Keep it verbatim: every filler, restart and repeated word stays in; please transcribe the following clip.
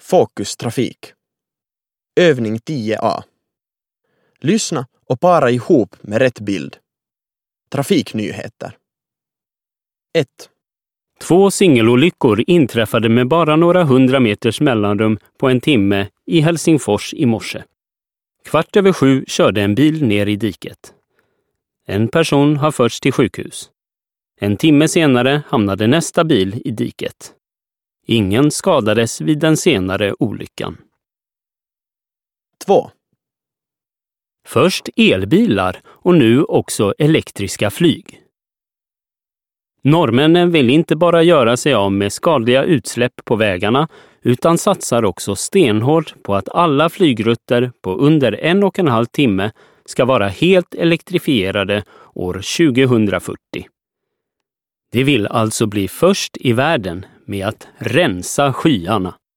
Fokus trafik. Övning tio A. Lyssna och para ihop med rätt bild. Trafiknyheter. ett. Två singelolyckor inträffade med bara några hundra meters mellanrum på en timme i Helsingfors i morse. Kvart över sju körde en bil ner i diket. En person har förts till sjukhus. En timme senare hamnade nästa bil i diket. Ingen skadades vid den senare olyckan. två. Först elbilar och nu också elektriska flyg. Norrmännen vill inte bara göra sig av med skadliga utsläpp på vägarna utan satsar också stenhårt på att alla flygrutter på under en och en halv timme ska vara helt elektrifierade år tjugohundrafyrtio. De vill alltså bli först i världen med att rensa skyarna.